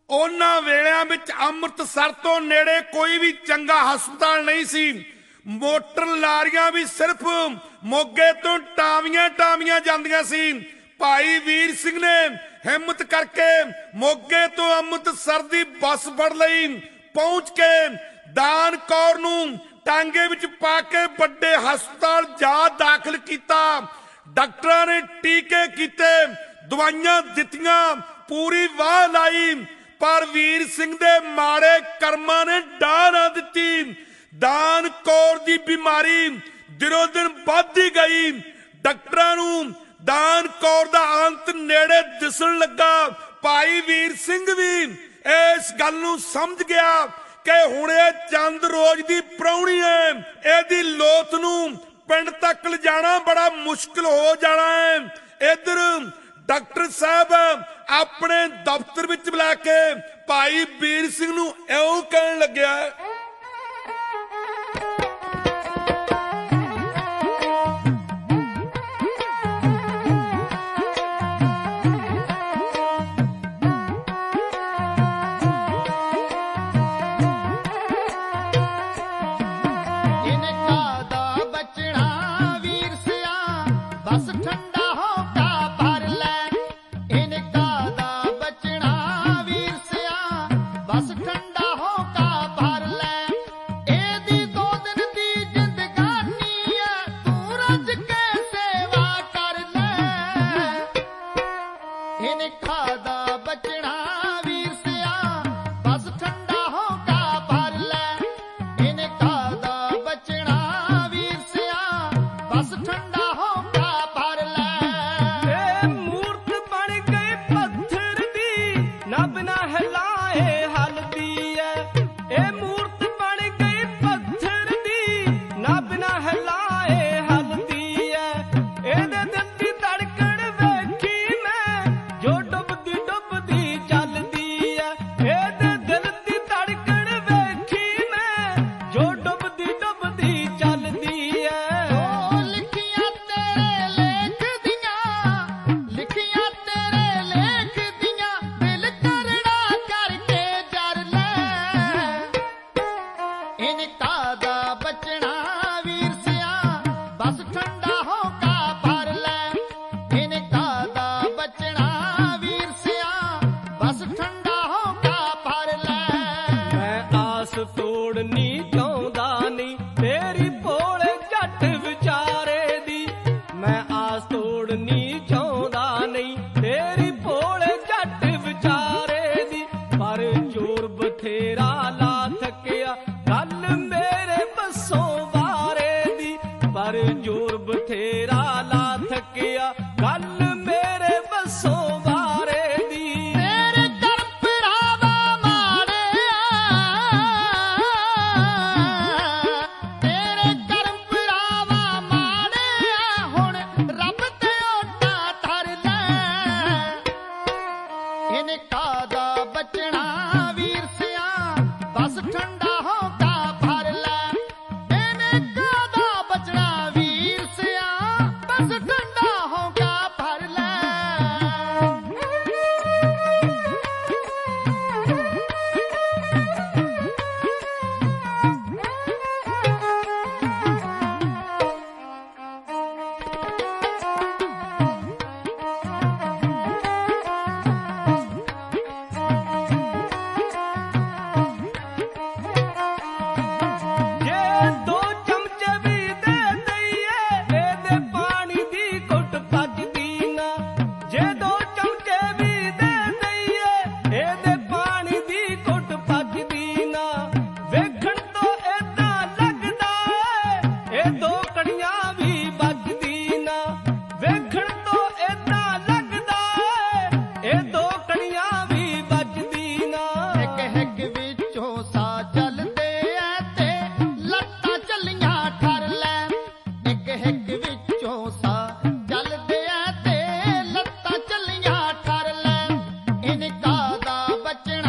ਉਹਨਾਂ ਵੇਲਿਆਂ ਵਿੱਚ ਅੰਮ੍ਰਿਤਸਰ ਤੋਂ ਨੇੜੇ ਕੋਈ ਵੀ ਚੰਗਾ ਹਸਪਤਾਲ ਨਹੀਂ ਸੀ। ਮੋਟਰ ਲਾਰੀਆਂ ਵੀ ਸਿਰਫ ਮੋਗੇ ਤੋਂ ਟਾਵੀਆਂ ਜਾਂਦੀਆਂ ਸੀ। ਭਾਈ ਵੀਰ ਸਿੰਘ ਨੇ ਹਿੰਮਤ ਕਰਕੇ ਮੋਗੇ ਤੋਂ ਅੰਮ੍ਰਿਤਸਰ ਦੀ ਬੱਸ ਫੜ ਲਈ। ਪਹੁੰਚ ਕੇ ਦਾਨ ਕੌਰ ਨੂੰ ਟਾਂਗੇ ਵਿੱਚ ਪਾ ਕੇ ਵੱਡੇ ਹਸਪਤਾਲ ਜਾ ਦਾਖਲ ਕੀਤਾ। ਡਾਕਟਰਾਂ ਨੇ ਟੀਕੇ ਕੀਤੇ, ਦਵਾਈਆਂ ਦਿੱਤੀਆਂ, ਪੂਰੀ ਵਾਹ ਲਾਈ, ਪਰ ਵੀਰ ਸਿੰਘ ਦੇ ਮਾੜੇ ਕਰਮਾਂ ਨੇ ਡਾਹ ਨਾ ਦਿੱਤੀ। ਦਾਨ ਕੌਰ ਦੀ ਬਿਮਾਰੀ ਦਿਨੋਂ ਦਿਨ ਵੱਧਦੀ ਗਈ। ਡਾਕਟਰਾਂ ਨੂੰ ਦਾਨ ਕੌਰ ਦਾ ਅੰਤ ਨੇੜੇ ਦਿਸਣ ਲੱਗਾ। ਭਾਈ ਵੀਰ ਸਿੰਘ ਵੀ ਇਸ ਗੱਲ ਨੂੰ ਸਮਝ ਗਿਆ ਕਿ ਹੁਣ ਇਹ ਚੰਦ ਰੋਜ਼ ਦੀ ਪ੍ਰਾਹੁਣੀ ਹੈ, ਇਹਦੀ ਲੋਥ ਨੂੰ ਪਿੰਡ ਤੱਕ ਲਿਜਾਣਾ ਬੜਾ ਮੁਸ਼ਕਿਲ ਹੋ ਜਾਣਾ ਹੈ। ਇਧਰ ਡਾਕਟਰ ਸਾਹਿਬ ਆਪਣੇ ਦਫ਼ਤਰ ਵਿੱਚ ਬੁਲਾ ਕੇ ਭਾਈ ਵੀਰ ਸਿੰਘ ਨੂੰ ਇਉਂ ਕਹਿਣ ਲੱਗਿਆ, बचना